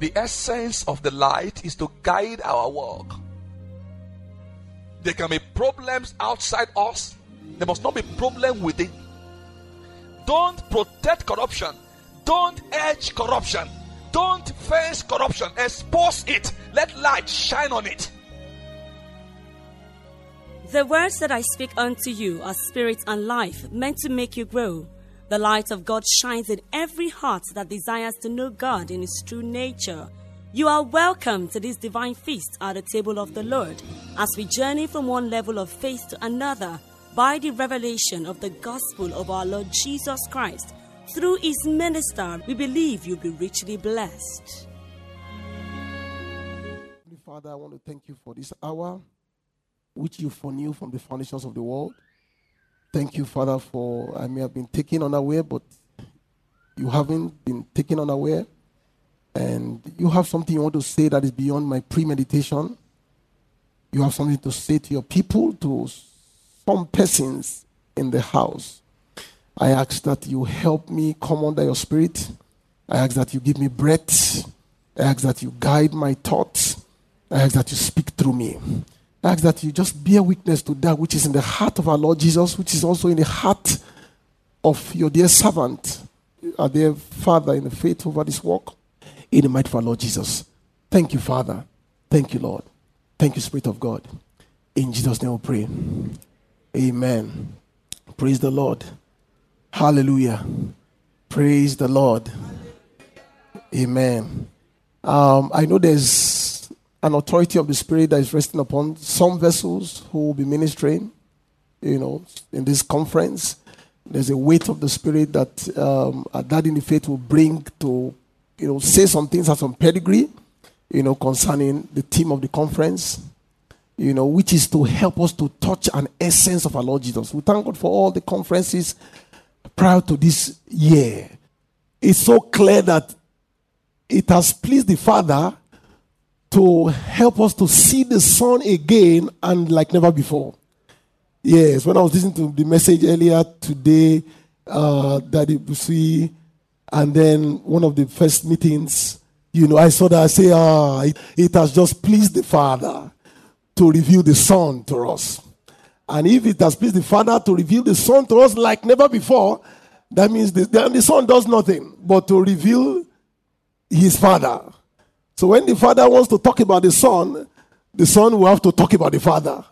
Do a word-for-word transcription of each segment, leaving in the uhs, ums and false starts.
The essence of the light is to guide our walk. There can be problems outside us. There must not be problem within. Don't protect corruption. Don't edge corruption. Don't face corruption. Expose it. Let light shine on it. The words that I speak unto you are spirit and life, meant to make you grow. The light of God shines in every heart that desires to know God in His true nature. You are welcome to this divine feast at the table of the Lord as we journey from one level of faith to another by the revelation of the gospel of our Lord Jesus Christ. Through His minister, we believe you'll be richly blessed. Father, I want to thank you for this hour which you foreknew from the foundations of the world. Thank you, Father, for I may have been taken unaware, but you haven't been taken unaware. And you have something you want to say that is beyond my premeditation. You have something to say to your people, to some persons in the house. I ask that you help me come under your spirit. I ask that you give me breath. I ask that you guide my thoughts. I ask that you speak through me. I ask that you just bear witness to that which is in the heart of our Lord Jesus, which is also in the heart of your dear servant, our dear Father in the faith over this work, in the might of our Lord Jesus. Thank you, Father. Thank you, Lord. Thank you, Spirit of God. In Jesus' name we pray. Amen. Praise the Lord. Hallelujah. Praise the Lord. Amen. Um, I know there's an authority of the Spirit that is resting upon some vessels who will be ministering, you know, in this conference. There's a weight of the Spirit that um, a dad in the faith will bring to, you know, say some things as some pedigree, you know, concerning the theme of the conference, you know, which is to help us to touch an essence of our Lord Jesus. We thank God for all the conferences prior to this year. It's so clear that it has pleased the Father to help us to see the Son again and like never before. Yes, when I was listening to the message earlier today, uh, Daddy Busi, and then one of the first meetings, you know, I saw that I say, ah, it, it has just pleased the Father to reveal the Son to us. And if it has pleased the Father to reveal the Son to us like never before, that means the, the, the Son does nothing but to reveal His Father. So when the Father wants to talk about the Son, the Son will have to talk about the Father.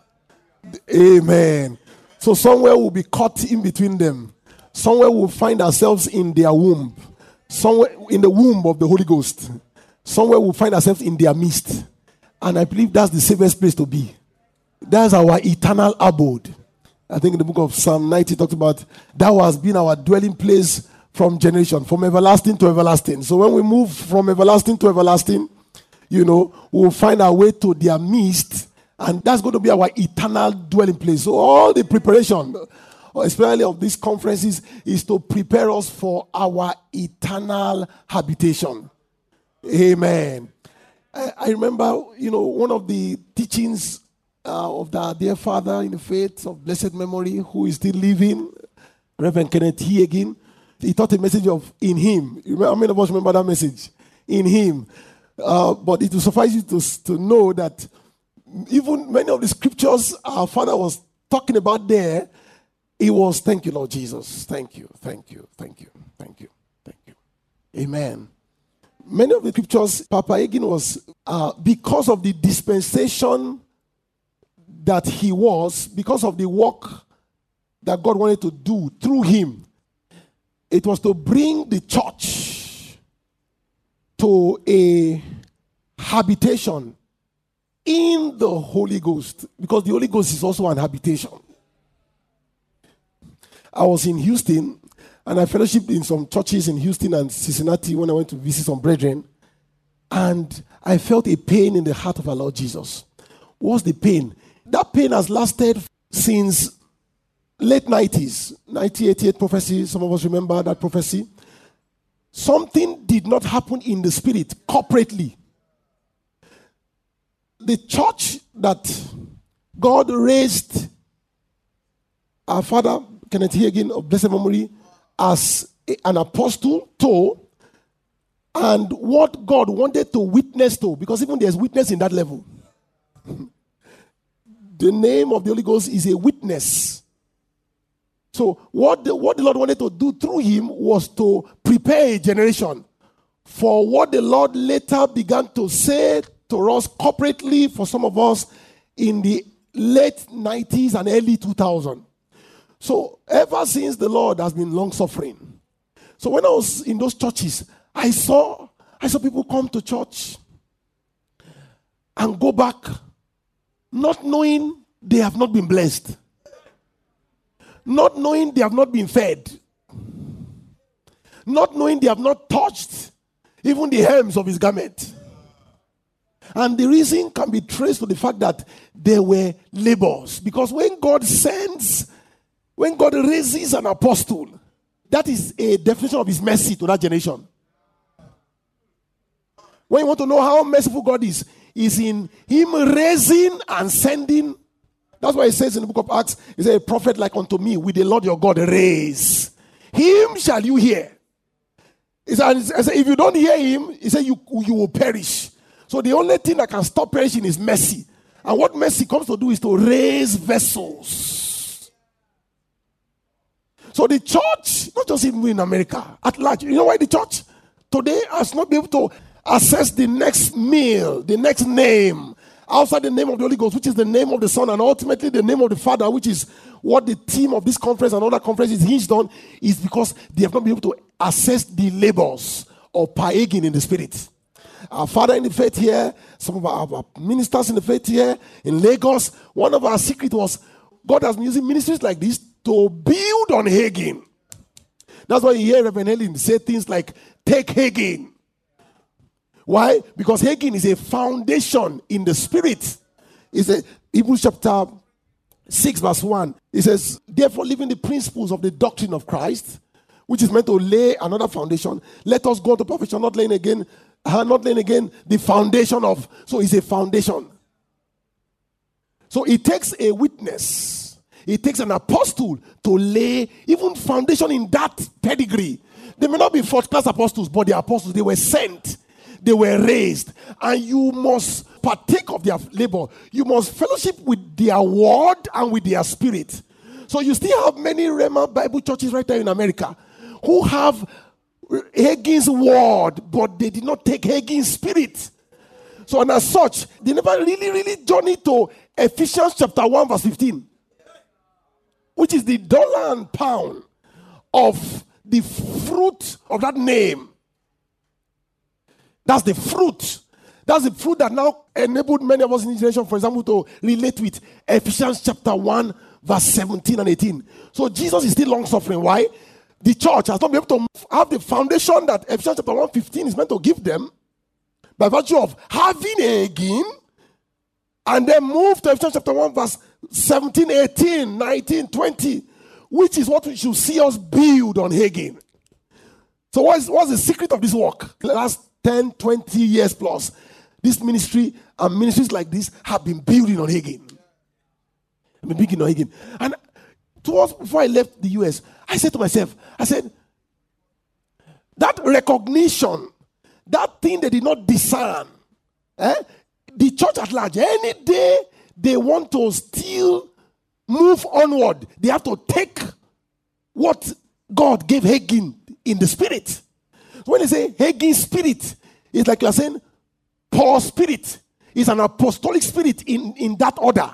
Amen. So somewhere we'll be caught in between them. Somewhere we'll find ourselves in their womb. Somewhere in the womb of the Holy Ghost. Somewhere we'll find ourselves in their midst. And I believe that's the safest place to be. That's our eternal abode. I think in the book of Psalm ninety talks about that has been our dwelling place from generation, from everlasting to everlasting. So when we move from everlasting to everlasting, you know, we'll find our way to their midst, and that's going to be our eternal dwelling place. So all the preparation, especially of these conferences, is to prepare us for our eternal habitation. Amen. I, I remember, you know, one of the teachings uh, of the dear Father in the faith of blessed memory, who is still living, Reverend Kenneth Hagin. He taught a message of in Him. How many of us remember that message? In Him. Uh, but it will suffice you to, to know that even many of the scriptures our Father was talking about there, it was, thank you, Lord Jesus. Thank you, thank you, thank you, thank you, thank you. Amen. Many of the scriptures, Papa Hagin was, uh, because of the dispensation that he was, because of the work that God wanted to do through him, it was to bring the church to a habitation in the Holy Ghost, because the Holy Ghost is also an habitation. I was in Houston, and I fellowshiped in some churches in Houston and Cincinnati when I went to visit some brethren, and I felt a pain in the heart of our Lord Jesus. What's the pain? That pain has lasted since late nineties, nineteen eighty-eight prophecy. Some of us remember that prophecy. Something did not happen in the spirit corporately. The church that God raised our Father Kenneth Hagin of blessed memory as an apostle to, and what God wanted to witness to, because even there's witness in that level. The name of the Holy Ghost is a witness. So what the, what the Lord wanted to do through him was to prepare a generation for what the Lord later began to say to us corporately, for some of us in the late nineties and early two thousands. So ever since, the Lord has been long-suffering. So when I was in those churches, I saw, I saw people come to church and go back not knowing they have not been blessed. Not knowing they have not been fed. Not knowing they have not touched even the hems of his garment. And the reason can be traced to the fact that they were labors. Because when God sends, when God raises an apostle, that is a definition of his mercy to that generation. When you want to know how merciful God is, is in him raising and sending. That's why it says in the book of Acts, it says, a prophet like unto me, with the Lord your God raise. Him shall you hear. He said, if you don't hear him, he said, you, you will perish. So the only thing that can stop perishing is mercy. And what mercy comes to do is to raise vessels. So the church, not just even in America, at large, you know why the church today has not been able to access the next meal, the next name, outside the name of the Holy Ghost, which is the name of the Son, and ultimately the name of the Father, which is what the theme of this conference and other conferences is hinged on, is because they have not been able to access the labors of paegging in the spirit. Our father in the faith here, some of our, our ministers in the faith here, in Lagos, one of our secrets was God has been using ministries like this to build on Hagin. That's why you hear Reverend Helen say things like, take Hagin. Why? Because Hagin is a foundation in the spirit. It's a Hebrews chapter six verse one. It says, therefore, leaving the principles of the doctrine of Christ, which is meant to lay another foundation, let us go to perfection, not laying again, uh, not laying again the foundation of. So it's a foundation. So it takes a witness. It takes an apostle to lay even foundation in that pedigree. They may not be fourth-class apostles, but they are apostles. They were sent. They were raised. And you must partake of their labor. You must fellowship with their word and with their spirit. So you still have many Rhema Bible churches right there in America who have Hagin's word, but they did not take Hagin's spirit. So and as such, they never really, really journeyed to Ephesians chapter one verse fifteen, which is the dollar and pound of the fruit of that name. That's the fruit. That's the fruit that now enabled many of us in this generation, for example, to relate with Ephesians chapter one verse seventeen and eighteen. So Jesus is still long suffering. Why? The church has not been able to have the foundation that Ephesians chapter one fifteen is meant to give them by virtue of having a gain, and then move to Ephesians chapter one verse seventeen, eighteen, nineteen, twenty, which is what we should see us build on Hagin. So what's, what's the secret of this work? The last ten, twenty years plus, this ministry and ministries like this have been building on Hagin. I've been building on Hagin. And towards, before I left the U S, I said to myself, I said, that recognition, that thing they did not discern, eh? The church at large, any day they want to still move onward, they have to take what God gave Hagin in the spirit. So when they say Hagin spirit, it's like you are saying Paul's spirit is an apostolic spirit in, in that order.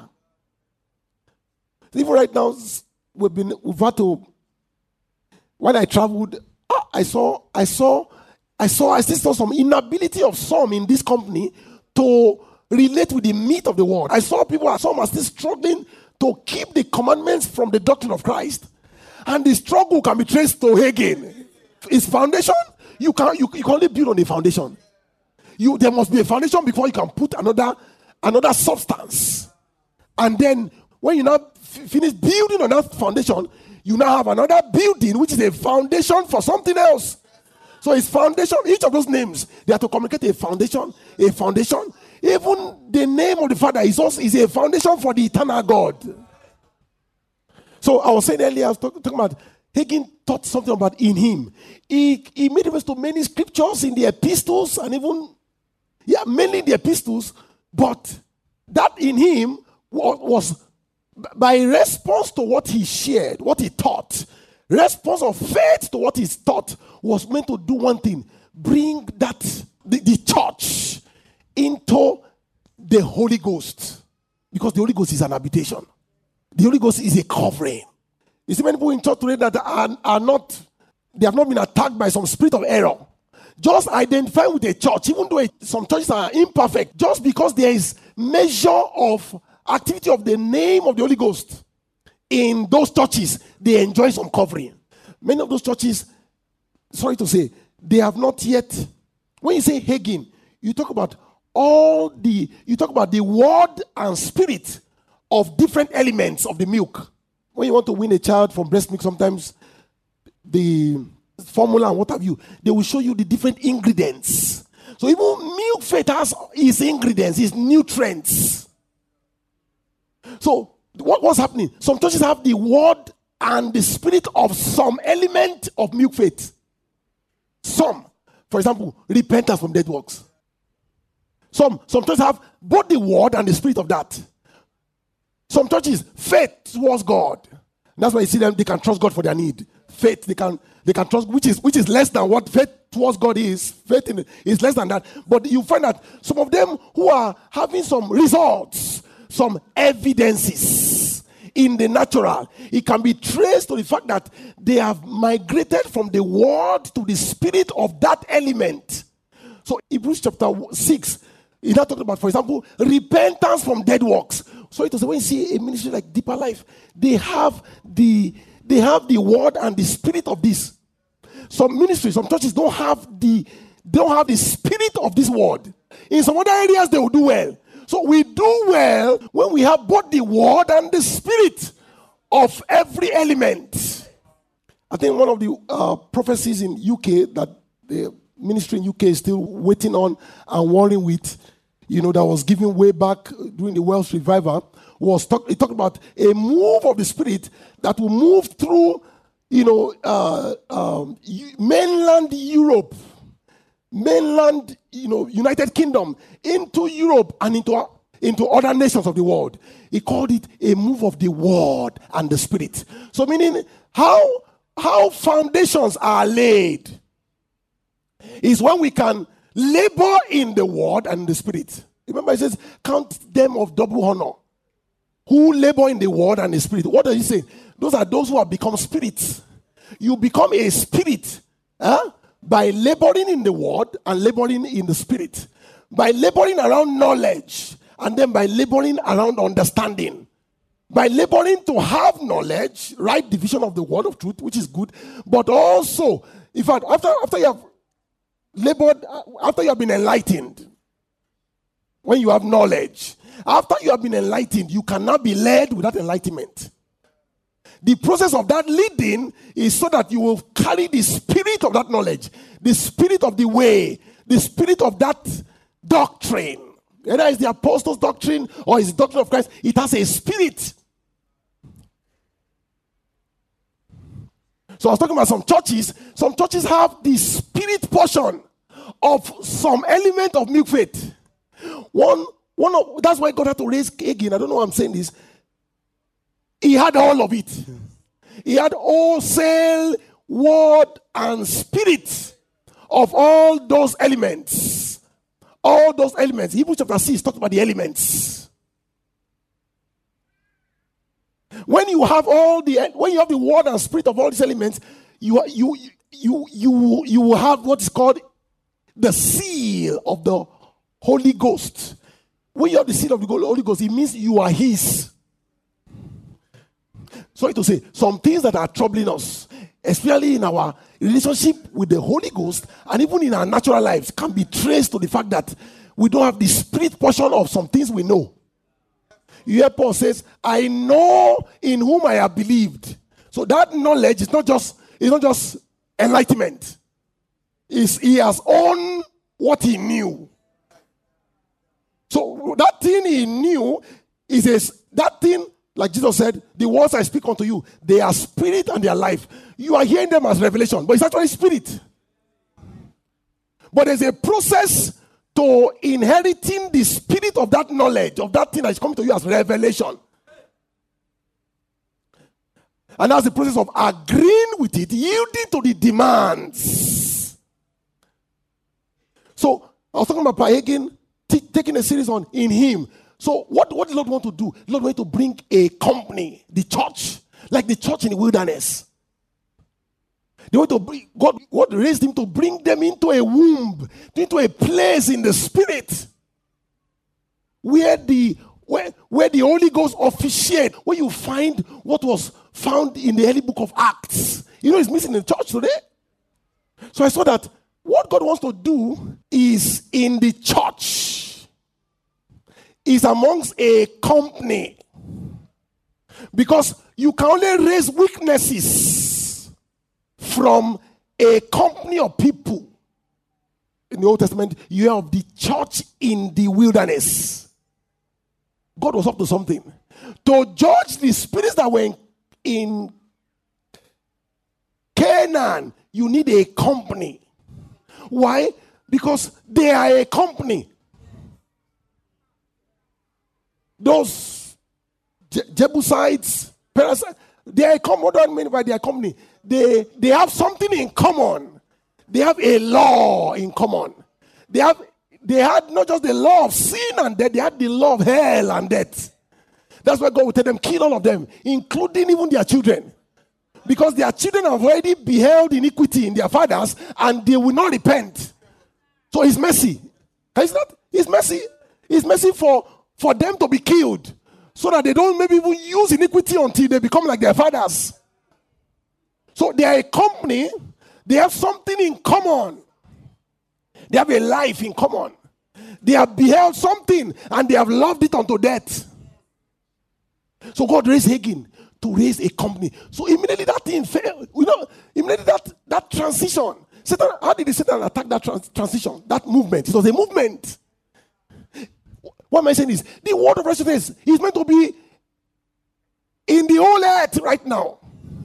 Even right now, we've been we've had to. When I traveled, I saw, I saw, I saw, I still saw some inability of some in this company to relate with the meat of the word. I saw people, some are still struggling to keep the commandments from the doctrine of Christ, and the struggle can be traced to Hagin. Its foundation, you can you, you can only build on the foundation. You there must be a foundation before you can put another another substance, and then when you now f- finish building on that foundation, you now have another building which is a foundation for something else. So it's foundation. Each of those names, they have to communicate a foundation, a foundation. Even the name of the Father is also is a foundation for the eternal God. So I was saying earlier, I was talk, talking about Hagin taught something about in him. He, he made reference to many scriptures in the epistles and even, yeah, mainly the epistles, but that in him was, was by response to what he shared, what he taught, response of faith to what he taught was meant to do one thing, bring that, the, the church into the Holy Ghost. Because the Holy Ghost is an habitation. The Holy Ghost is a covering. You see many people in church today that are, are not, they have not been attacked by some spirit of error. Just identify with a church, even though it, some churches are imperfect, just because there is measure of activity of the name of the Holy Ghost in those churches, they enjoy some covering. Many of those churches, sorry to say, they have not yet, when you say Hagin, you talk about all the, you talk about the word and spirit of different elements of the milk. When you want to win a child from breast milk, sometimes the formula and what have you, they will show you the different ingredients. So even milk faith has its ingredients, its nutrients. So what was happening? Some churches have the word and the spirit of some element of milk faith. Some, for example, repentance from dead works. Some, some churches have both the word and the spirit of that. Some churches, faith towards God. That's why you see them, they can trust God for their need. Faith, they can they can trust, which is which is less than what faith towards God is. Faith in, is less than that. But you find that some of them who are having some results, some evidences in the natural, it can be traced to the fact that they have migrated from the word to the spirit of that element. So Hebrews chapter six, he now talked about, for example, repentance from dead works. So it was when you see a ministry like Deeper Life, they have the they have the word and the spirit of this. Some ministries, some churches don't have the don't have the spirit of this word. In some other areas, they will do well. So we do well when we have both the word and the spirit of every element. I think one of the uh, prophecies in U K that the ministry in U K is still waiting on and warring with, you know, that was given way back during the Welsh revival, was talk, it talked about a move of the spirit that will move through, you know, uh, um, mainland Europe, mainland, you know, United Kingdom, into Europe and into into other nations of the world. He called it a move of the word and the spirit. So meaning how how foundations are laid is when we can labor in the word and the spirit. Remember, it says, count them of double honor who labor in the word and the spirit. What does he say? Those are those who have become spirits. You become a spirit huh? by laboring in the word and laboring in the spirit. By laboring around knowledge and then by laboring around understanding. By laboring to have knowledge, right division of the word of truth, which is good, but also, in fact, after, after you have labored, after you have been enlightened, when you have knowledge, after you have been enlightened, you cannot be led without enlightenment. The process of that leading is so that you will carry the spirit of that knowledge, the spirit of the way, the spirit of that doctrine. Whether it's the apostles' doctrine or it's the doctrine of Christ, it has a spirit. So I was talking about some churches. Some churches have the spirit portion of some element of milk faith. One, one of that's why God had to raise Hagin. I don't know why I'm saying this. He had all of it. He had wholesale word and spirit of all those elements. All those elements. Hebrews chapter six talks about the elements. When you have all the when you have the word and spirit of all these elements, you you you you you will have what is called the seal of the Holy Ghost. When you have the seal of the Holy Ghost, it means you are His. Sorry to say, some things that are troubling us, especially in our relationship with the Holy Ghost, and even in our natural lives, can be traced to the fact that we don't have the spirit portion of some things we know. You hear Paul says, I know in whom I have believed. So that knowledge is not just, it's not just enlightenment. It's, he has owned what he knew. So that thing he knew is a, that thing Like Jesus said, the words I speak unto you, they are spirit and they are life. You are hearing them as revelation, but it's actually spirit. But there's a process to inheriting the spirit of that knowledge, of that thing that is coming to you as revelation. And that's the process of agreeing with it, yielding to the demands. So, I was talking about Pa Hagin t- taking a series on In Him. So, what, what the Lord want to do? The Lord want to bring a company, the church, like the church in the wilderness. They want to bring, God, God raised him to bring them into a womb, into a place in the spirit where the where, where the Holy Ghost officiate, where you find what was found in the early book of Acts. You know, it's missing in the church today. So I saw that what God wants to do is in the church, is amongst a company. Because you can only raise weaknesses from a company of people. In the Old Testament, you have the church in the wilderness. God was up to something. To judge the spirits that were in, in Canaan, you need a company. Why? Because they are a company. Those Je- Jebusites, Parasites, they are a company. What do I mean by their company? They, they have something in common. They have a law in common. They have They had not just the law of sin and death, they had the law of hell and death. That's why God will tell them, kill all of them, including even their children. Because their children have already beheld iniquity in their fathers and they will not repent. So it's mercy. It's not, it's mercy. It's mercy for, for them to be killed. So that they don't maybe even use iniquity until they become like their fathers. So they are a company. They have something in common. They have a life in common. They have beheld something and they have loved it unto death. So God raised Hagin to raise a company. So immediately that thing failed. You know, immediately that, that transition. Satan, how did Satan attack that trans- transition? That movement. It was a movement. What am I saying is, the word of righteousness is meant to be in the whole earth right now.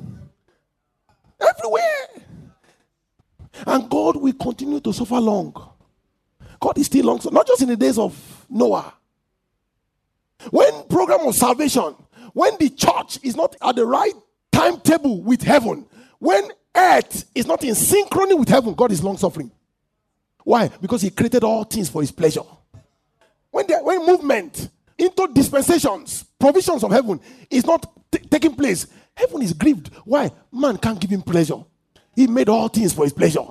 Everywhere. And God will continue to suffer long. God is still long, not just in the days of Noah. When program of salvation, when the church is not at the right timetable with heaven, when earth is not in synchrony with heaven, God is long suffering. Why? Because He created all things for His pleasure. When the when movement into dispensations, provisions of heaven is not t- taking place, heaven is grieved. Why? Man can't give Him pleasure. He made all things for His pleasure.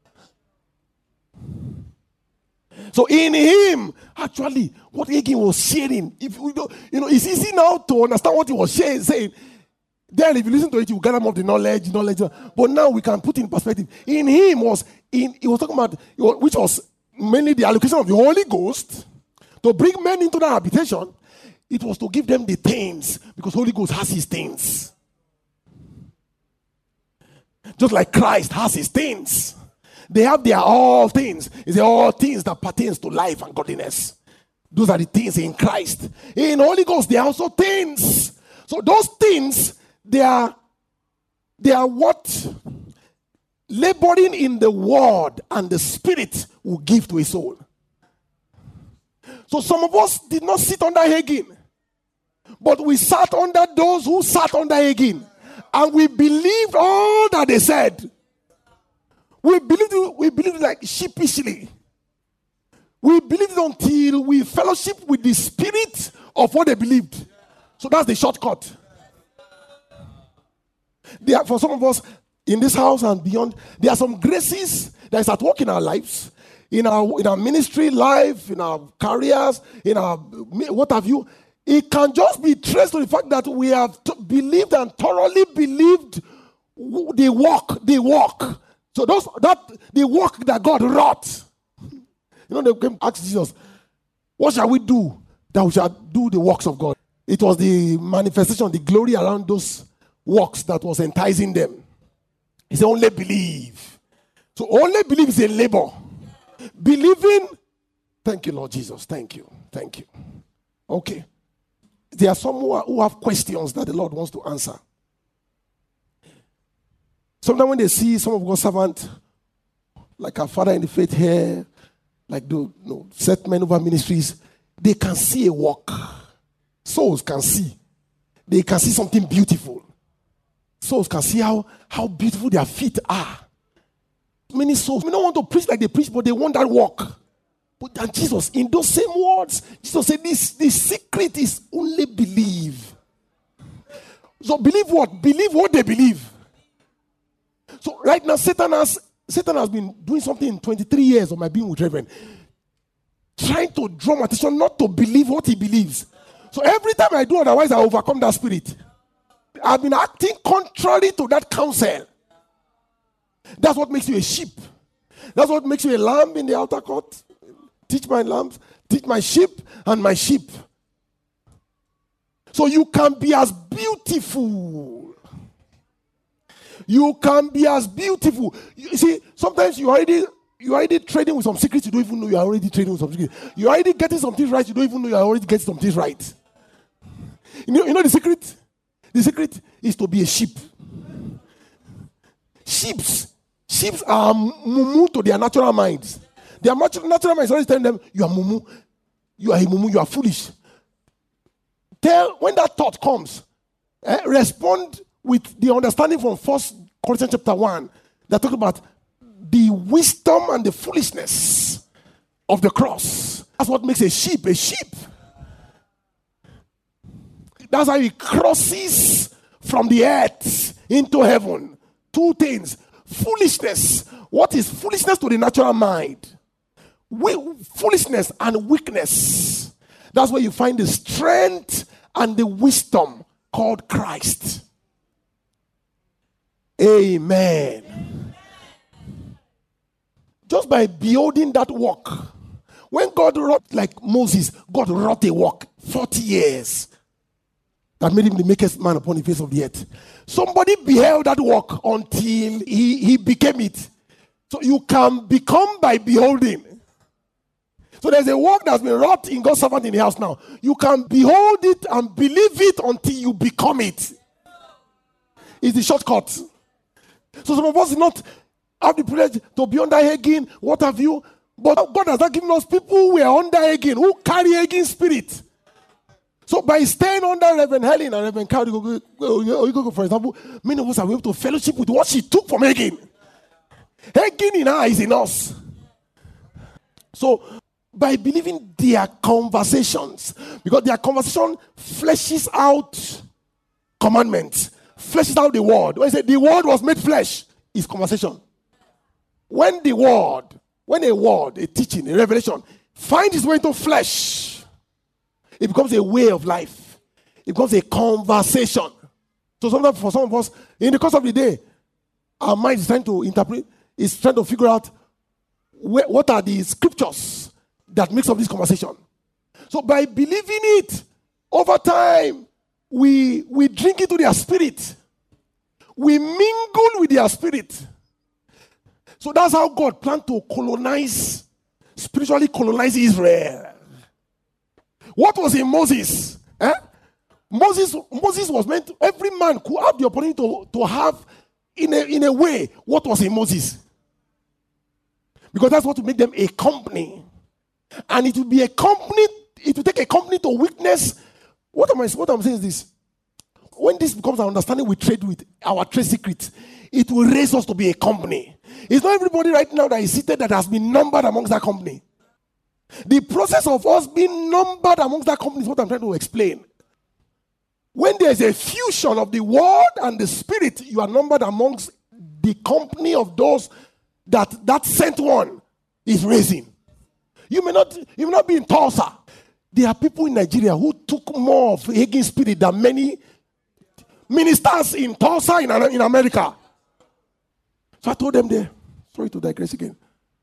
So in Him, actually, what Hagin was sharing, if we don't, you know, it's easy now to understand what he was sharing, saying. Then, if you listen to it, you gather more of the knowledge, knowledge. But now we can put in perspective. In Him was in. He was talking about which was mainly the allocation of the Holy Ghost to bring men into that habitation. It was to give them the things because Holy Ghost has His things. Just like Christ has His things. They have their all things. It's all things that pertains to life and godliness. Those are the things in Christ. In Holy Ghost, there are also things. So those things, they are, they are what laboring in the word and the spirit will give to a soul. So some of us did not sit under Hagin, but we sat under those who sat under Hagin. And we believed all that they said. We believed it, we believed it like sheepishly. We believed it until we fellowship with the spirit of what they believed. So that's the shortcut. There, for some of us in this house and beyond, there are some graces that is at work in our lives, in our in our ministry life, in our careers, in our what have you. It can just be traced to the fact that we have t- believed and thoroughly believed the work, the work. So those that the work that God wrought. You know, they came to ask Jesus, what shall we do that we shall do the works of God? It was the manifestation, the glory around those works that was enticing them. He said, only believe. So only believe is a labor. Believing, thank you, Lord Jesus. Thank you. Thank you. Okay. there are some who, are, who have questions that the Lord wants to answer. Sometimes when they see some of God's servants, like our father in the faith here, like the you know, set men over ministries, they can see a work. Souls can see. They can see something beautiful. Souls can see how, how beautiful their feet are. Many souls, they don't want to preach like they preach, but they want that work. But and Jesus, in those same words, Jesus said, this, this secret is only believe. So believe what? Believe what they believe. So right now, Satan has Satan has been doing something in twenty-three years of my being with Reverend, trying to draw my attention not to believe what he believes. So every time I do otherwise, I overcome that spirit. I've been acting contrary to that counsel. That's what makes you a sheep. That's what makes you a lamb in the outer court. Teach my lambs, teach my sheep, and my sheep. So you can be as beautiful. You can be as beautiful. You see, sometimes you already you already trading with some secrets. You don't even know you are already trading with some secrets. You are already getting some things right. You don't even know you are already getting some things right. You know, you know the secret? The secret is to be a sheep. Sheeps. Sheeps are mumu to their natural minds. Their natural mind is always telling them, you are mumu. You are a mumu. You are foolish. Tell, when that thought comes, eh, respond with the understanding from First Corinthians chapter one that talks about the wisdom and the foolishness of the cross. That's what makes a sheep a sheep. That's how he crosses from the earth into heaven. Two things. Foolishness. What is foolishness to the natural mind? We, foolishness and weakness. That's where you find the strength and the wisdom called Christ. Amen. Just by beholding that work. When God wrought, like Moses, God wrought a work forty years that made him the meekest man upon the face of the earth. Somebody beheld that work until he, he became it. So you can become by beholding. So there's a work that's been wrought in God's servant in the house now. You can behold it and believe it until you become it. It's the shortcut. So some of us do not have the privilege to be under Hagin, what have you. But God has not given us people who are under Hagin, who carry Hagin spirit. So by staying under Reverend Helen and Reverend Carol, for example, many of us are able to fellowship with what she took from Hagin. Hagin in her is in us. So by believing their conversations, because their conversation fleshes out commandments, fleshes out the word. When I say the word was made flesh, is conversation. When the word, when a word, a teaching, a revelation finds its way into flesh, it becomes a way of life. It becomes a conversation. So sometimes for some of us, in the course of the day, our mind is trying to interpret, is trying to figure out where, what are the scriptures that makes up this conversation. So by believing it, over time, we, we drink into their spirit. We mingle with their spirit. So that's how God planned to colonize, spiritually colonize Israel. What was in Moses? Eh? Moses, Moses was meant, to, every man could have the opportunity to, to have, in a, in a way, what was in Moses. Because that's what will make them a company. And it will be a company, it will take a company to witness. What am I, what I'm saying is this. When this becomes our understanding, we trade with our trade secret, it will raise us to be a company. It's not everybody right now that is seated that has been numbered amongst that company. The process of us being numbered amongst that company is what I'm trying to explain. When there's a fusion of the word and the spirit, you are numbered amongst the company of those that that sent one is raising. You may not, you may not be in Tulsa. There are people in Nigeria who took more of Hagin spirit than many ministers in Tulsa in, in America. So I told them there, sorry to digress again.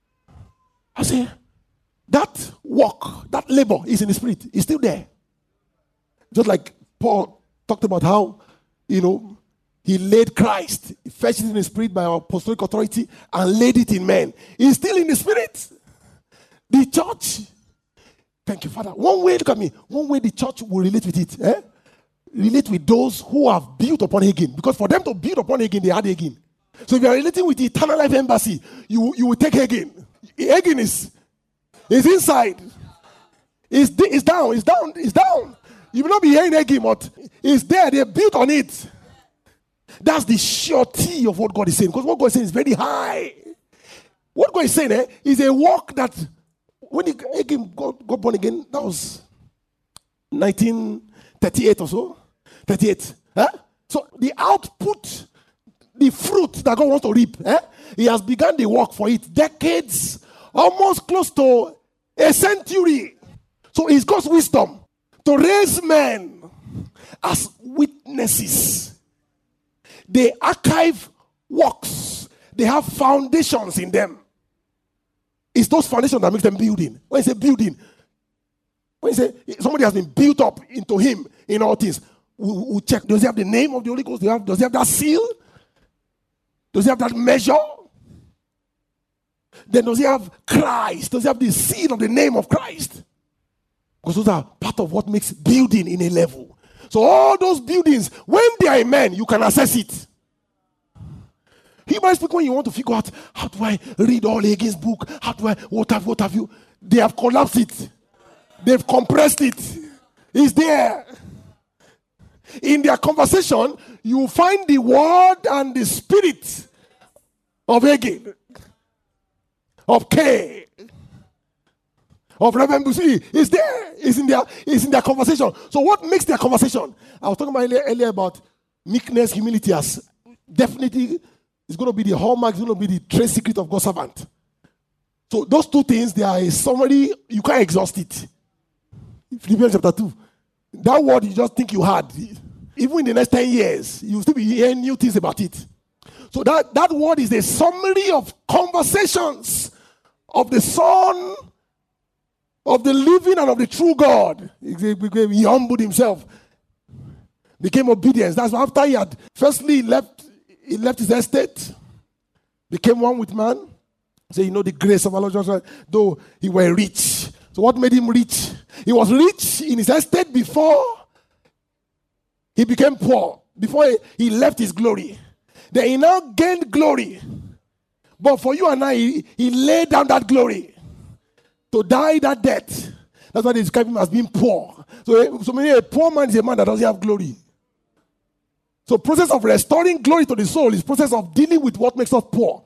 I say, that work, that labor is in the spirit. It's still there. Just like Paul talked about how, you know, he laid Christ, he fetched it in the spirit by our apostolic authority and laid it in men. It's still in the spirit. The church, Thank you, Father. One way, look at me. One way the church will relate with it. Eh? Relate with those who have built upon Hagin. Because for them to build upon Hagin, they had Hagin. So if you are relating with the Eternal Life Embassy, you, you will take Hagin. Hagin is, is inside. It's, it's down. It's down. It's down. You will not be hearing Hagin, but it's there. They built on it. That's the surety of what God is saying. Because what God is saying is very high. What God is saying eh, is a work that when he again got, got born again, that was nineteen thirty-eight or so. thirty-eight. Eh? So the output, the fruit that God wants to reap, eh? He has begun the work for it. Decades, almost close to a century. So it's God's wisdom to raise men as witnesses. They archive works. They have foundations in them. It's those foundations that make them building. When you say building, when you say somebody has been built up into him in all things, we we'll, we'll check. Does he have the name of the Holy Ghost? Does he have, does he have that seal? Does he have that measure? Then does he have Christ? Does he have the seal of the name of Christ? Because those are part of what makes building in a level. So all those buildings, when they are in men, you can access it. He might speak when you want to figure out, how do I read all Hagin's book? How do I, what have, what have you? They have collapsed it. They've compressed it. It's there. In their conversation, you find the word and the spirit of Hagin, of K, of Reverend Busi. It's there. It's in their, it's in their conversation. So what makes their conversation? I was talking about earlier, earlier about meekness, humility as definitely it's going to be the hallmark, it's going to be the trade secret of God's servant. So those two things, they are a summary, you can't exhaust it. Philippians chapter two. That word you just think you had. Even in the next ten years, you'll still be hearing new things about it. So that, that word is a summary of conversations of the Son of the living and of the true God. He humbled himself, became obedient. That's why after he had firstly left, he left his estate, became one with man. So you know the grace of our Lord Jesus Christ, though he were rich. So what made him rich? He was rich in his estate before he became poor, before he, he left his glory. Then he now gained glory. But for you and I, he, he laid down that glory to die that death. That's why they describe him as being poor. So, so meaning a poor man is a man that doesn't have glory. So process of restoring glory to the soul is process of dealing with what makes us poor.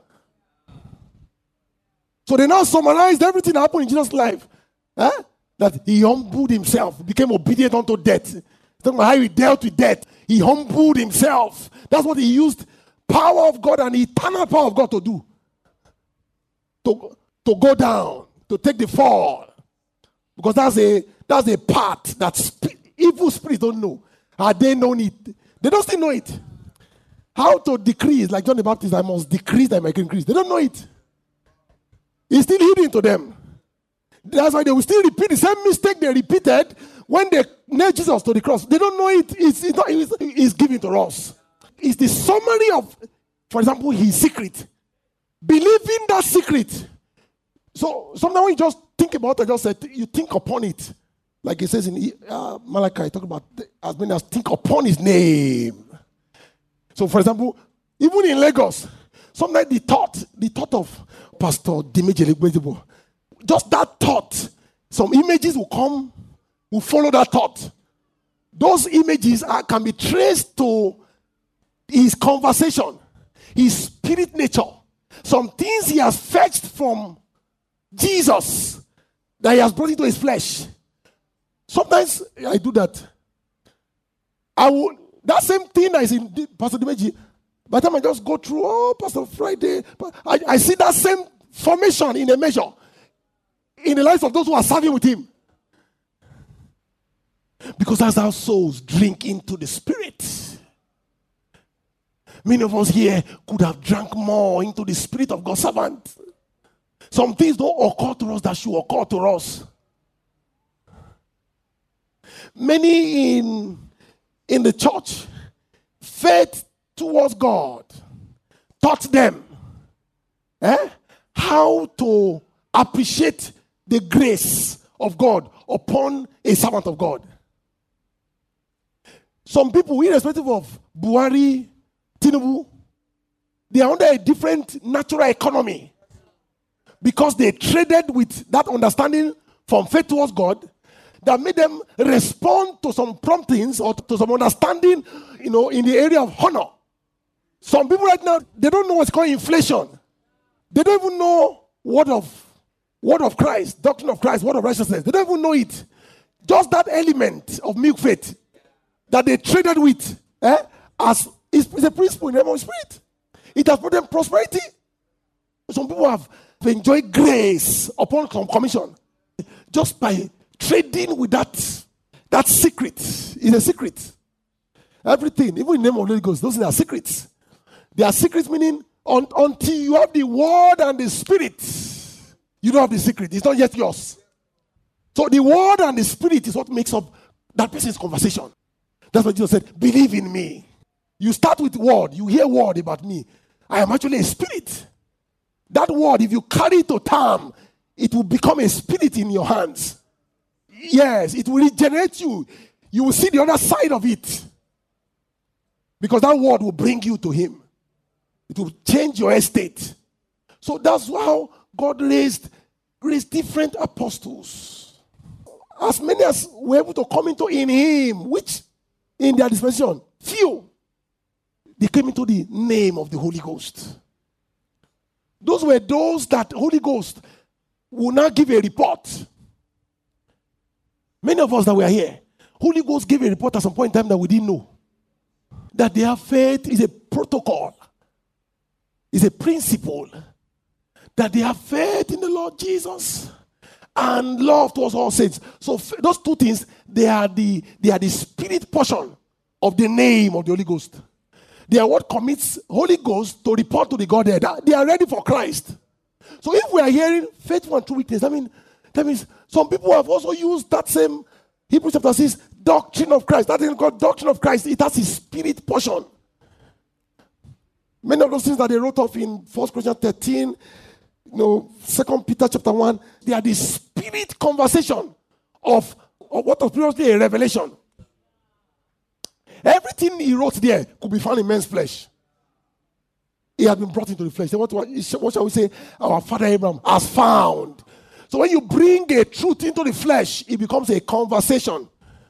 So they now summarized everything that happened in Jesus' life. Eh? That he humbled himself, became obedient unto death. Talking about how he dealt with death. He humbled himself. That's what he used power of God and eternal power of God to do. To, to go down, to take the fall. Because that's a that's a part that sp- evil spirits don't know. Had they known it, they don't still know it. How to decrease, like John the Baptist, I must decrease that I might increase. They don't know it. It's still hidden to them. That's why they will still repeat the same mistake they repeated when they nailed Jesus to the cross. They don't know it. It's, it's not. It's, it's given to us. It's the summary of, for example, his secret. Believing that secret. So sometimes when you just think about it, just say, you think upon it. Like it says in uh, Malachi, talk about as many as think upon his name. So for example, even in Lagos, sometimes the thought, the thought of Pastor Dimeji Elegbejebo, just that thought, some images will come, will follow that thought. Those images are, can be traced to his conversation, his spirit nature. Some things he has fetched from Jesus that he has brought into his flesh. Sometimes I do that. I will, that same thing that is in Pastor Dimeji, by the time I just go through, oh, Pastor Friday, I, I see that same formation in a measure in the lives of those who are serving with him. Because as our souls drink into the Spirit, many of us here could have drank more into the Spirit of God's servant. Some things don't occur to us that should occur to us. Many in, in the church, faith towards God taught them eh, how to appreciate the grace of God upon a servant of God. Some people, irrespective of Buhari, Tinubu, they are under a different natural economy because they traded with that understanding from faith towards God that made them respond to some promptings or to some understanding, you know, in the area of honor. Some people right now, they don't know what's called inflation. They don't even know word of, word of Christ, doctrine of Christ, word of righteousness. They don't even know it. Just that element of milk faith that they traded with, eh, as is a principle in the name of spirit. It has brought them prosperity. Some people have enjoyed grace upon commission just by trading with that, that secret. It's a secret. Everything, even in the name of the Holy Ghost, those are secrets. They are secrets, meaning un, until you have the word and the spirit, you don't have the secret. It's not yet yours. So the word and the spirit is what makes up that person's conversation. That's what Jesus said, believe in me. You start with word, you hear word about me. I am actually a spirit. That word, if you carry it to term, it will become a spirit in your hands. Yes, it will regenerate you. You will see the other side of it. Because that word will bring you to him. It will change your estate. So that's how God raised, raised different apostles. As many as were able to come into in him, which in their dispensation, few, they came into the name of the Holy Ghost. Those were those that Holy Ghost will now give a report. Many of us that were here, Holy Ghost gave a report at some point in time that we didn't know. That their faith is a protocol, is a principle. That they have faith in the Lord Jesus and love towards all saints. So f- those two things, they are the they are the spirit portion of the name of the Holy Ghost. They are what commits Holy Ghost to report to the Godhead. They are ready for Christ. So if we are hearing faithful and true witness, I mean, that means some people have also used that same Hebrews chapter six doctrine of Christ. That is called doctrine of Christ. It has a spirit portion. Many of those things that they wrote off in First Corinthians thirteen, you know, Second Peter chapter one, they are the spirit conversation of, of what was previously a revelation. Everything he wrote there could be found in men's flesh. He had been brought into the flesh. What, what, what shall we say? Our father Abraham has found. So when you bring a truth into the flesh, it becomes a conversation.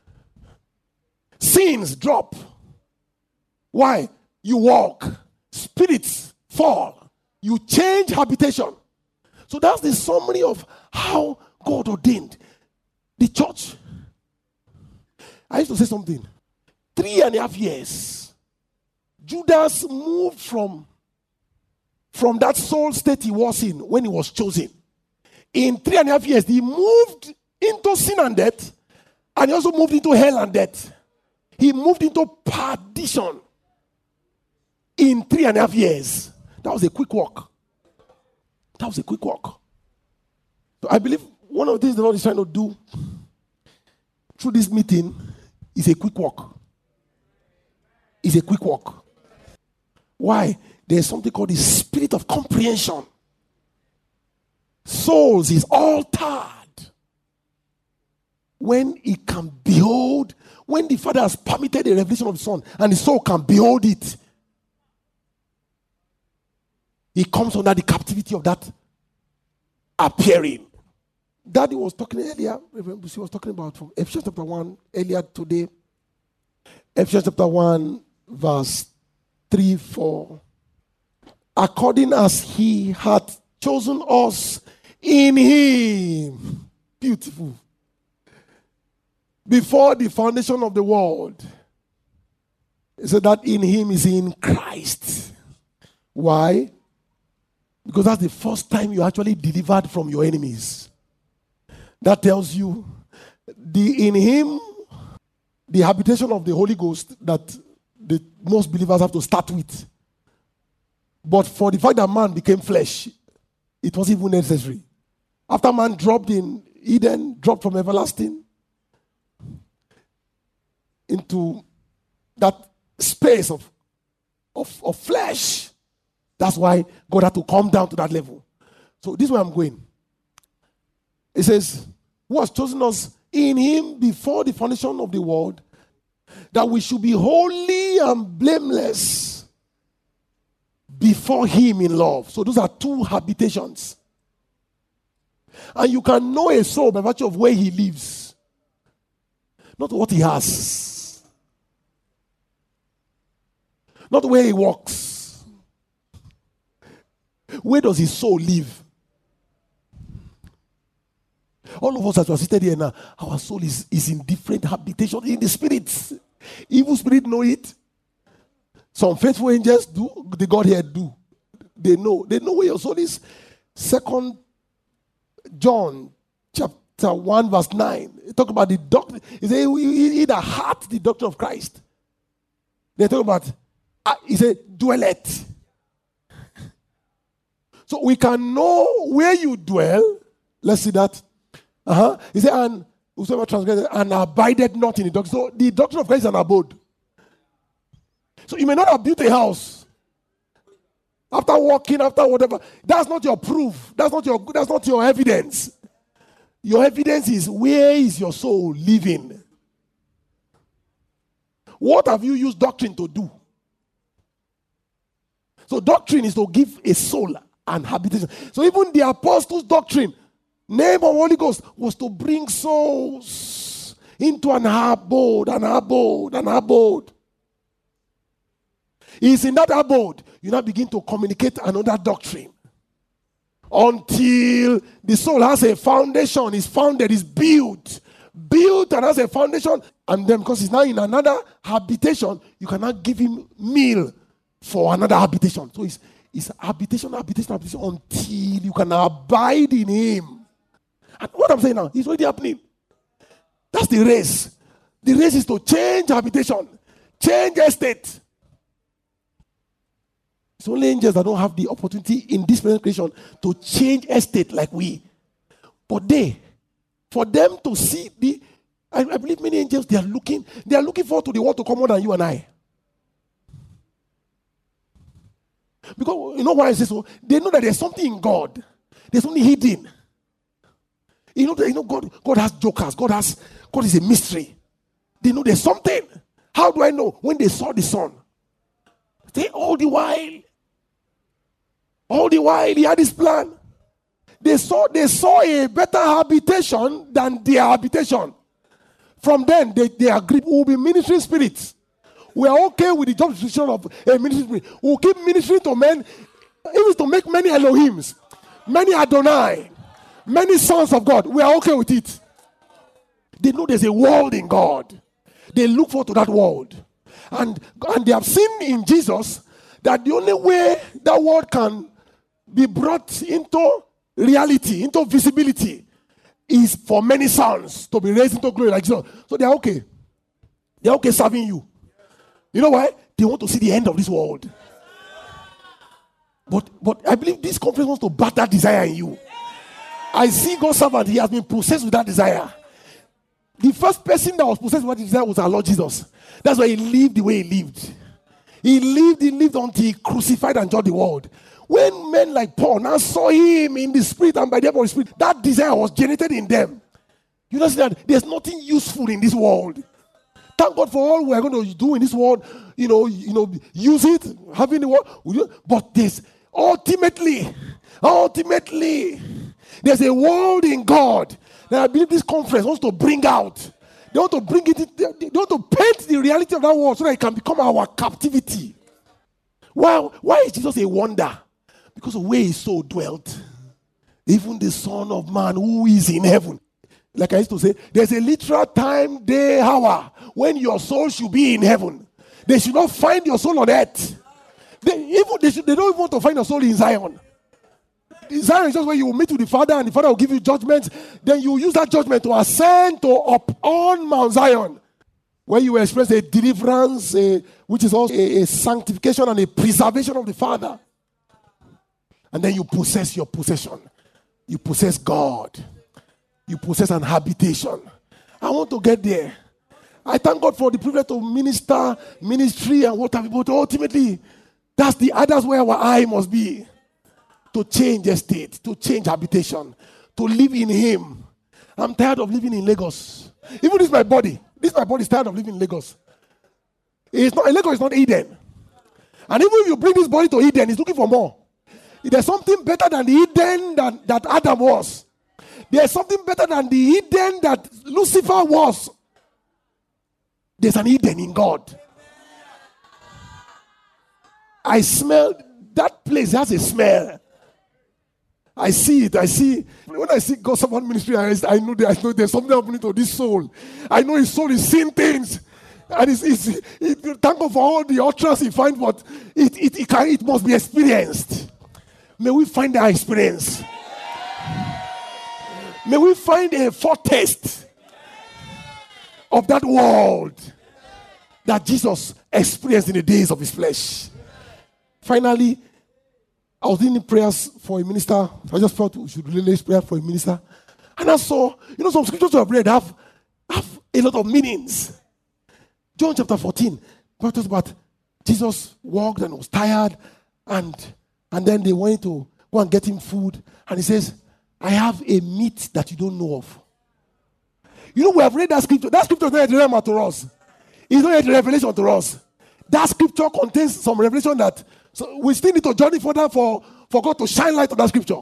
Sins drop. Why? You walk. Spirits fall. You change habitation. So that's the summary of how God ordained the church. I used to say something. Three and a half years, Judas moved from, from that soul state he was in when he was chosen. In three and a half years, he moved into sin and death, and he also moved into hell and death. He moved into perdition in three and a half years. That was a quick walk. That was a quick walk. So I believe one of the things the Lord is trying to do through this meeting is a quick walk. Is a quick walk. Why? There's something called the spirit of comprehension. Souls is altered when it can behold, when the Father has permitted the revelation of the Son and the soul can behold it. He comes under the captivity of that appearing. Daddy was talking earlier, Reverend Busi was talking about from Ephesians chapter one earlier today. Ephesians chapter one, verse three, four. According as he had chosen us in him. Beautiful. Before the foundation of the world. He said that in him is in Christ. Why? Because that's the first time you actually delivered from your enemies. That tells you the in him, the habitation of the Holy Ghost that the most believers have to start with. But for the fact that man became flesh, it wasn't even necessary. After man dropped in Eden, dropped from everlasting into that space of, of, of flesh, that's why God had to come down to that level. So this is where I'm going. It says, who has chosen us in him before the foundation of the world, that we should be holy and blameless before him in love. So those are two habitations. And you can know a soul by virtue of where he lives, not what he has, not where he walks. Where does his soul live? All of us as we are seated here now, our soul is, is in different habitations in the spirits. Evil spirit know it. Some faithful angels do, the Godhead do. They know. They know where your soul is. Second John chapter one verse nine. It talk about the doctrine. He said, he, he that hath the doctrine of Christ. They talk about, uh, he said, dwelleth. So we can know where you dwell. Let's see that. Uh-huh. He said, and whosoever transgressed and abided not in the doctrine. So the doctrine of Christ is an abode. So you may not have built a house. After walking, after whatever. That's not your proof. That's not your that's not your evidence. Your evidence is, where is your soul living? What have you used doctrine to do? So doctrine is to give a soul an habitation. So even the apostles' doctrine, name of Holy Ghost, was to bring souls into an abode, an abode, an abode. It's in that abode you now begin to communicate another doctrine until the soul has a foundation, is founded, is built, built and has a foundation, and then because it's now in another habitation, you cannot give him meal for another habitation. So it's it's habitation, habitation, habitation until you can abide in him. And what I'm saying now is already happening. That's the race. The race is to change habitation, change estate. It's only angels that don't have the opportunity in this present creation to change estate like we. But they, for them to see the, I, I believe many angels, they are looking, they are looking forward to the world to come more than you and I. Because you know why I say so? They know that there's something in God. There's something hidden. You know that you know God, God has jokers. God has God is a mystery. They know there's something. How do I know? When they saw the sun. They all the while. All the while he had this plan. They saw they saw a better habitation than their habitation. From then they, they agreed, we'll be ministering spirits. We are okay with the job description of a ministry spirit. We'll keep ministering to men, even to make many Elohims, many Adonai, many sons of God. We are okay with it. They know there's a world in God. They look forward to that world. And, and they have seen in Jesus that the only way that world can be brought into reality, into visibility, is for many sons to be raised into glory like Jesus. So they are okay. They are okay serving you. You know why? They want to see the end of this world. But but I believe this conference wants to bat that desire in you. I see God's servant, he has been possessed with that desire. The first person that was possessed with that desire was our Lord Jesus. That's why he lived the way he lived. He lived, he lived until he crucified and judged the world. When men like Paul now saw him in the spirit and by the help of the spirit, that desire was generated in them. You know that there's nothing useful in this world. Thank God for all we're going to do in this world. You know, you know, use it, having the world. But there's ultimately, ultimately, there's a world in God that I believe this conference wants to bring out. They want to bring it, they want to paint the reality of that world so that it can become our captivity. Why, why is Jesus a wonder? Because of where his soul dwelt. Even the Son of Man who is in heaven. Like I used to say, there's a literal time, day, hour when your soul should be in heaven. They should not find your soul on earth. They, even, they, should, they don't even want to find your soul in Zion. Zion is just where you will meet with the Father and the Father will give you judgment. Then you will use that judgment to ascend to up on Mount Zion, where you will express a deliverance, a, which is also a, a sanctification and a preservation of the Father. And then you possess your possession. You possess God. You possess an habitation. I want to get there. I thank God for the privilege to minister, ministry, and what have you. But ultimately, that's the others where our eye must be. To change estate, to change habitation, to live in him, I'm tired of living in Lagos. Even this my body. This my body is tired of living in Lagos. It's not Lagos is not Eden. And even if you bring this body to Eden, it's looking for more. There's something better than the Eden that, that Adam was. There's something better than the Eden that Lucifer was. There's an Eden in God. I smell that place has a smell. I see it. I see when I see God's servant ministry, I, I know that I know there's something happening to this soul. I know his soul is seeing things, and it's, it's it, thank God for all the utterance he finds, but it it it, can, it must be experienced. May we find that experience. May we find a foretaste of that world that Jesus experienced in the days of his flesh. Finally, I was doing prayers for a minister. I just felt we should release prayer for a minister. And I saw, you know, some scriptures we have read have, have a lot of meanings. John chapter fourteen talks about Jesus walked and was tired, and, and then they went to go and get him food. And he says, I have a meat that you don't know of. You know, we have read that scripture. That scripture is not a rhema to us. It's not a revelation to us. That scripture contains some revelation that so we still need to journey further for, for God to shine light on that scripture.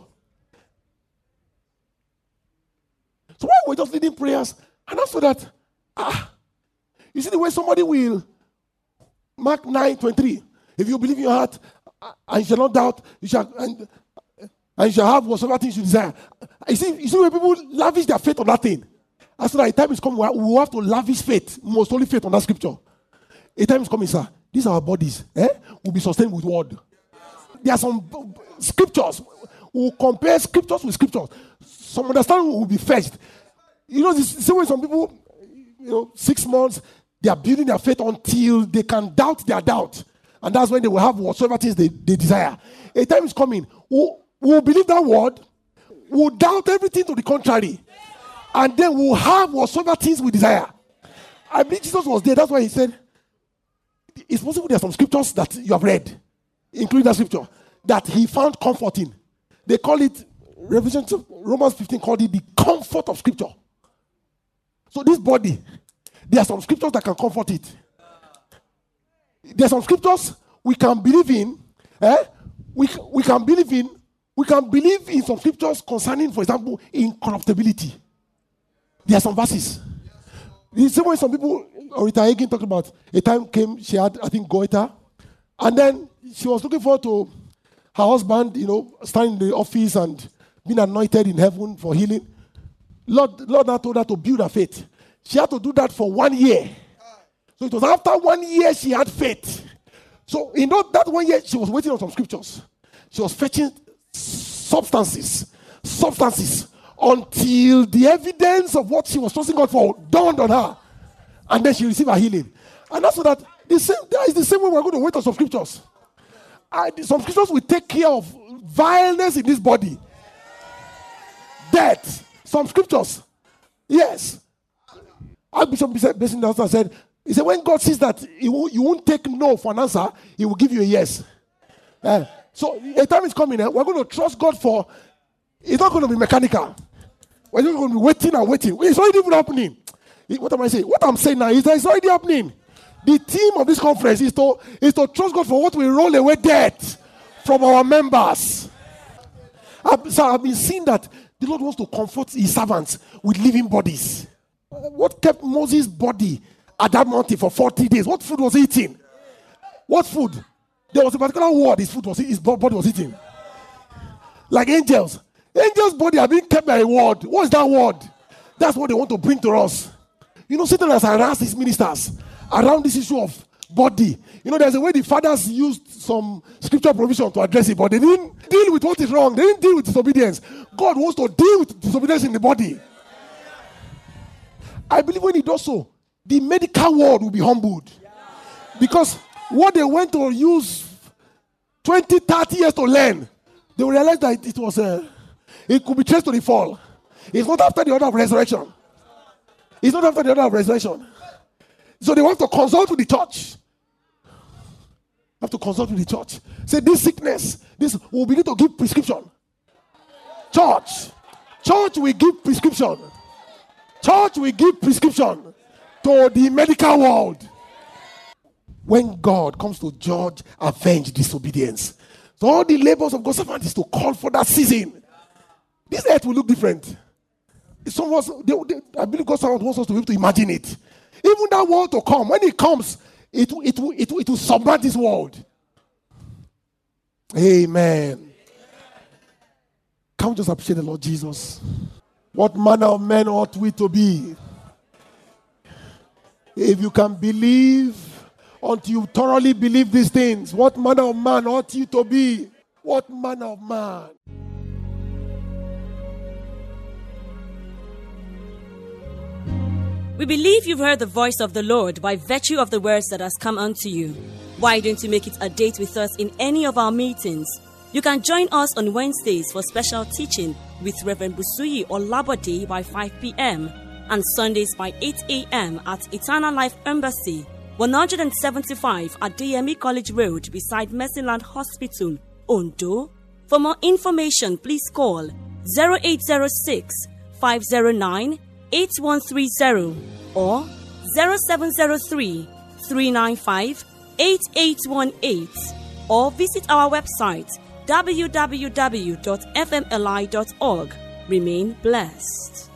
So while we're just leading prayers, and also that, ah, you see the way somebody will, Mark nine twenty-three, if you believe in your heart, and you shall not doubt, you shall, and, and you shall have whatsoever things you desire. You see, you see when people lavish their faith on that thing. And so that a time is coming, we will have to lavish faith, most holy faith on that scripture. A time is coming, sir. These are our bodies. Eh? Will be sustained with word. There are some scriptures. We will compare scriptures with scriptures. Some understanding will be fetched. You know, the same way some people, you know, six months, they are building their faith until they can doubt their doubt. And that's when they will have whatsoever things they, they desire. A time is coming. We will believe that word. We will doubt everything to the contrary. And then we will have whatsoever things we desire. I believe Jesus was there. That's why he said, it's possible there are some scriptures that you have read, including that scripture, that he found comfort in. They call it, Revelation, Romans fifteen called it the comfort of scripture. So this body, there are some scriptures that can comfort it. There are some scriptures we can believe in. Eh? We, we can believe in, we can believe in some scriptures concerning, for example, incorruptibility. There are some verses. The same way some people, Rita Hagin talked about, a time came, she had, I think, goiter. And then she was looking forward to her husband, you know, standing in the office and being anointed in heaven for healing. Lord, Lord now told her to build her faith. She had to do that for one year. So it was after one year she had faith. So in that one year, she was waiting on some scriptures. She was fetching substances, substances, until the evidence of what she was trusting God for dawned on her. And then she received her healing. And that's so that the same, that is the same way we're going to wait on some scriptures. And some scriptures will take care of vileness in this body. Death. Some scriptures. Yes. Archbishop Blessing Nelson said, he said, when God sees that he will, you won't take no for an answer, he will give you a yes. Uh, so a time is coming, eh? We're going to trust God for, it's not going to be mechanical. We're just going to be waiting and waiting. It's already even happening. What am I saying? What I'm saying now is that it's already happening. The theme of this conference is to, is to trust God for what will roll away death from our members. I've, so I've been seeing that the Lord wants to comfort his servants with living bodies. What kept Moses' body at that mountain for forty days? What food was he eating? What food? There was a particular word his food was his body was eating. Like angels. Angels' body are being kept by a word. What is that word? That's what they want to bring to us. You know, Satan has harassed his ministers around this issue of body. You know, there's a way the fathers used some scripture provision to address it, but they didn't deal with what is wrong. They didn't deal with disobedience. God wants to deal with disobedience in the body. I believe when he does so, the medical world will be humbled. Because what they went to use twenty, thirty years to learn, they will realize that it was a, it could be traced to the fall. It's not after the order of resurrection. It's not after the order of resurrection. So they want to consult with the church. Have to consult with the church. Say this sickness, this will begin to give prescription. Church. Church will give prescription. Church will give prescription to the medical world. When God comes to judge, avenge disobedience. So all the labors of God's servant is to call for that season. This earth will look different. Some of us, they, they, I believe God's servant wants us to be able to imagine it. Even that world to come, when it comes, it, it, it, it, it will subvert this world. Amen. Can we just appreciate the Lord Jesus? What manner of men ought we to be? If you can believe until you thoroughly believe these things, what manner of man ought you to be? What manner of man? We believe you've heard the voice of the Lord by virtue of the words that has come unto you. Why don't you make it a date with us in any of our meetings? You can join us on Wednesdays for special teaching with Reverend Busuyi Olabode by five p.m. and Sundays by eight a.m. at Eternal Life Embassy, one seventy-five at Adeyemi College Road beside Mercyland Hospital, Ondo. For more information, please call zero eight zero six, five zero nine, eight one three zero or zero seven zero three, three nine five, eight eight one eight or visit our website w w w dot f m l i dot org. Remain blessed.